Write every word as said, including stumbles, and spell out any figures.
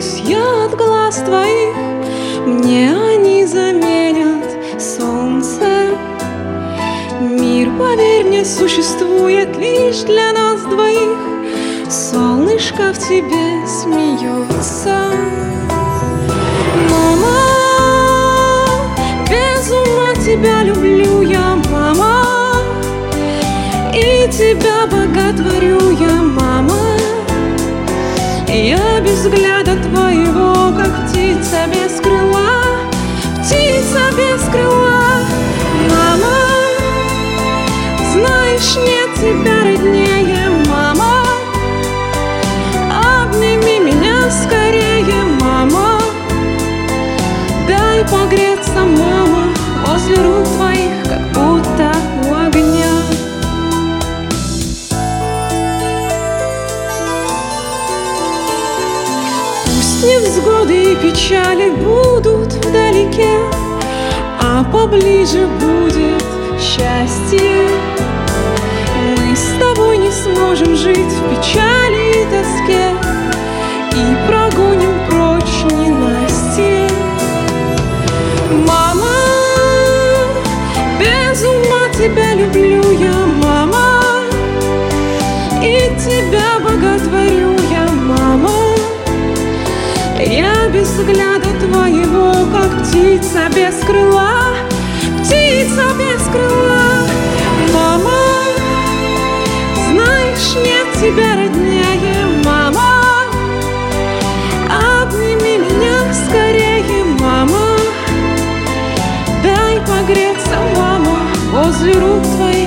Боюсь я от глаз твоих, мне они заменят солнце. Мир, поверь мне, существует лишь для нас двоих. Солнышко в тебе смеется. Мама, без ума тебя люблю я, мама, и тебя боготворю я, мама. Я без взгляда твоего, как птица без крыла, птица без крыла. Мама, знаешь, нет тебя роднее, мама. Обними меня скорее, мама. Дай погреться, мама, возле рук твоих, как будто у огня. Пусть невзгоды и печали будут вдалеке, а поближе будет счастье. Мы с тобой не сможем жить в печали и тоске и прогоним прочь ненастье. Мама, без ума тебя люблю я, мама, и тебя боготворю я, мама. Я без взгляда твоего, как птица без крыла, птица без крыла. Мама, знаешь, нет тебя роднее, мама. Обними меня скорее, мама. Дай погреться, мама, возле рук твоих.